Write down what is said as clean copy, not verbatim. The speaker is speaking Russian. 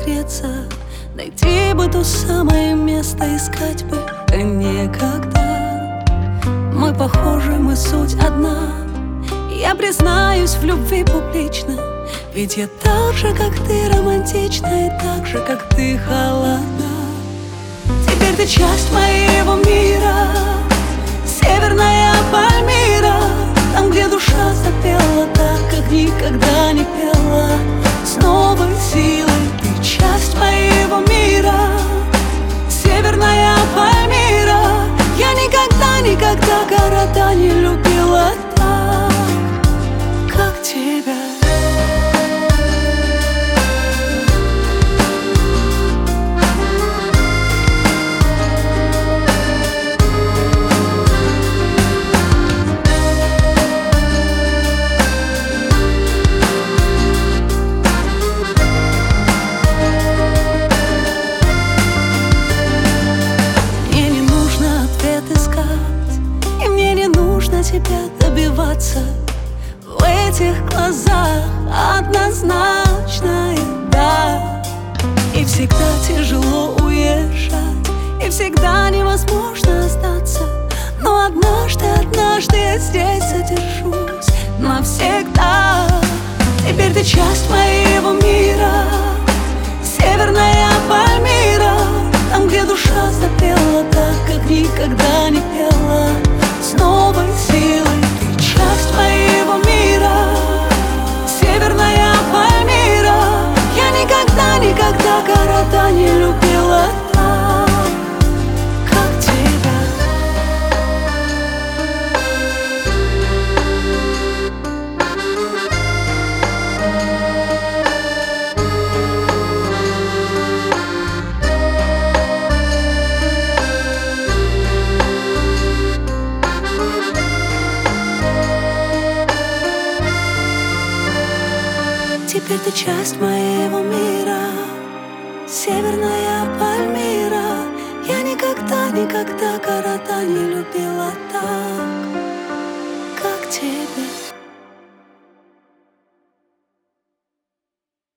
согреться, найти бы то самое место, искать бы некогда. Мы похожи, мы суть одна. Я признаюсь в любви публично, ведь я так же, как ты, романтична, и так же, как ты, холодна. Теперь ты часть моего мира, северная Пальмира, там, где душа запела так, как никогда не пела. С новой силой ты часть моего мира, северная Пальмира. Я никогда города не любила так, как тебя. Тебя добиваться в этих глазах однозначно, да. И всегда тяжело уезжать, и всегда невозможно остаться. Но однажды я здесь задержусь навсегда. Теперь ты часть моего мира, северная Пальмира, там, где душа запела так, как никогда не пела. С новой силой ты часть моего мира, северная Пальмира. Я никогда города не любила так, как тебя. Теперь ты часть моего мира, северная Пальмира. Я никогда города не любила так, как тебя.